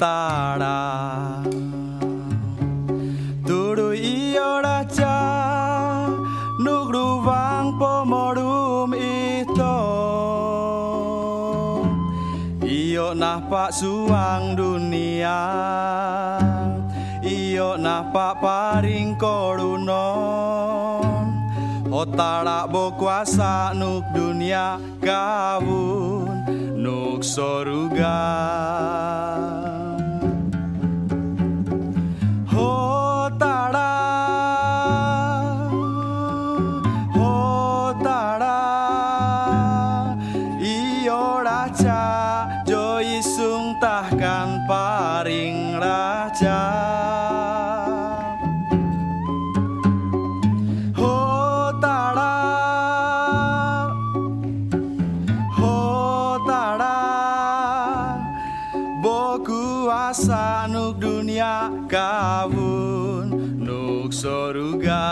Hotara Turu iyo raja Nugruwang pomorum ito Iyo napak suang dunia Iyo napak paring korunon Hotara bo kuasa nuk dunia kawun nuk soruga Hotara Hotara iyo raja jo isung tahkan paring raja Kuasa nuk dunia kawun nuk soruga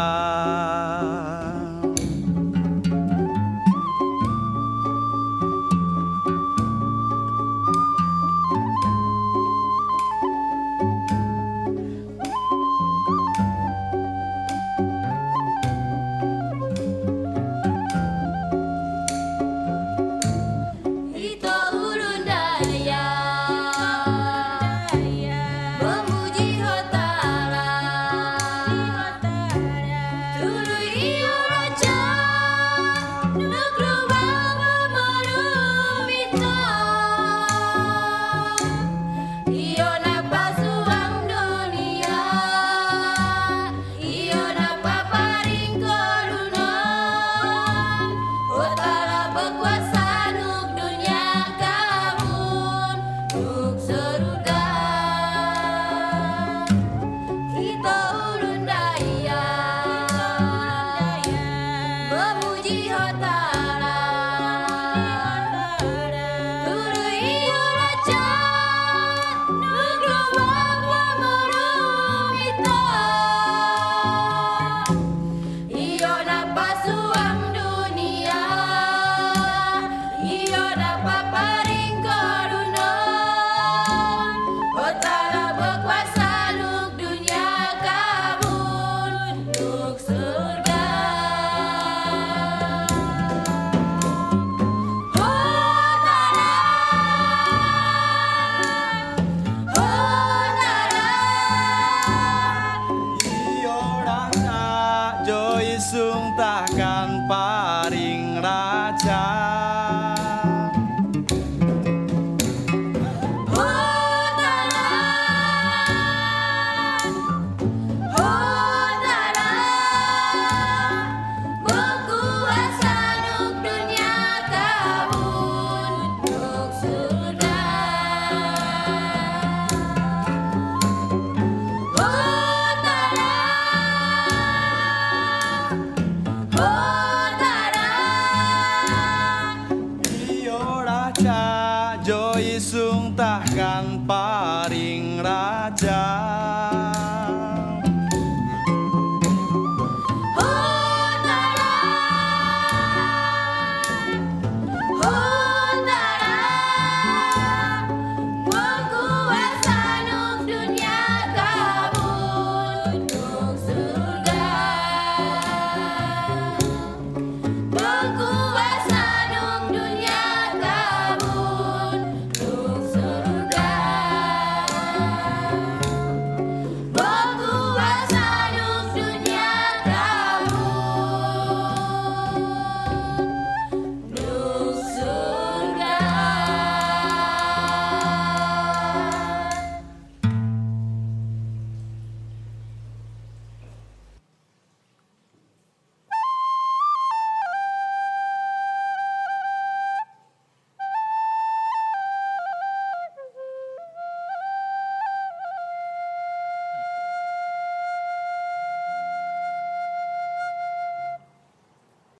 Isung tahkan paring raja Hotara Hotara berkuasa nuk dunia kawun nuk surga Jo isung tahkan paring raja